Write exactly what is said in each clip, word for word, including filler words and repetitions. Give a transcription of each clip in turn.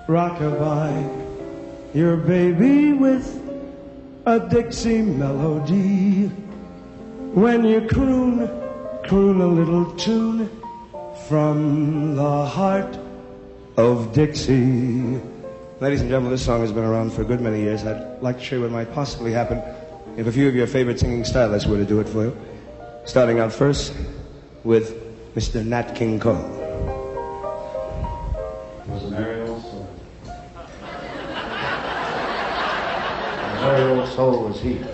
rockabye your baby with a Dixie melody. When you croon, croon a little tune from the heart of Dixie. Ladies and gentlemen, this song has been around for a good many years. I'd like to show you what might possibly happen if a few of your favorite singing stylists were to do it for you. Starting out first with Mister Nat King Cole. Was a merry old soul. A merry old soul was he.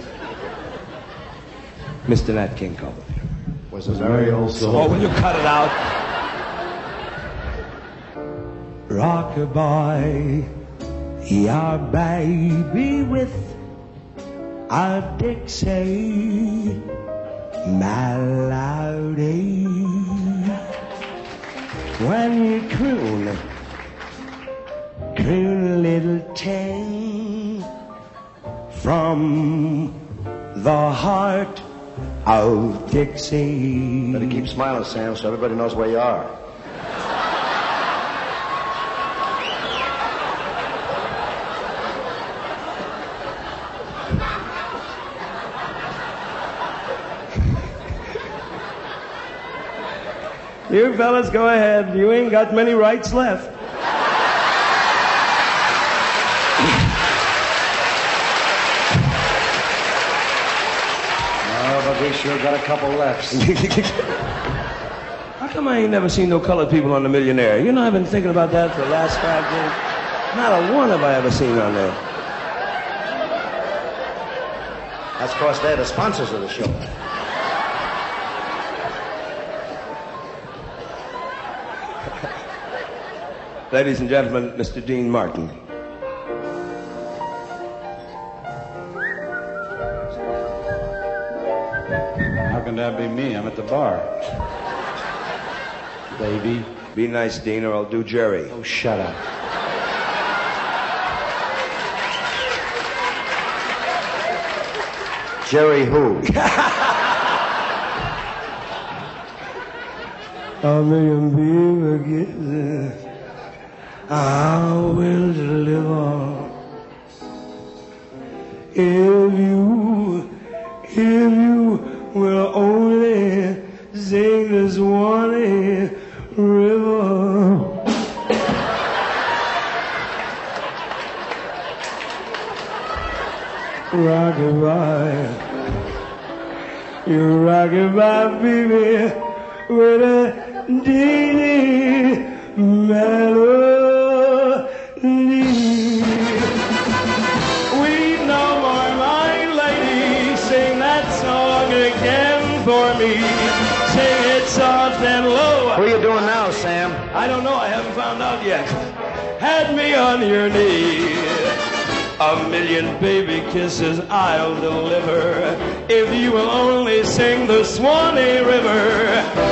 Mister Nat King Cole. Was a merry old soul. Oh, will you cut it out? Rockabye your baby with a Dixie melody. When you croon, croon a little tune from the heart of Dixie. Better keep smiling, Sam, so everybody knows where you are. You fellas go ahead. You ain't got many rights left. Oh, but we sure got a couple left. How come I ain't never seen no colored people on The Millionaire? You know, I've been thinking about that for the last five days. Not a one have I ever seen on there. That's of course they're the sponsors of the show. Ladies and gentlemen, Mister Dean Martin. How can that be me? I'm at the bar. Baby. Be nice, Dean, or I'll do Jerry. Oh, shut up. Jerry who? A million people kisses I will deliver. If you, if you will only sing this one river. Rockabye, you rockabye, baby, with a Dixie melody. We know more, my lady, sing that song again for me. Sing it soft and low. Who are you doing now, Sam? I don't know, I haven't found out yet. Had me on your knee. A million baby kisses I'll deliver if you will only sing the Swanee River.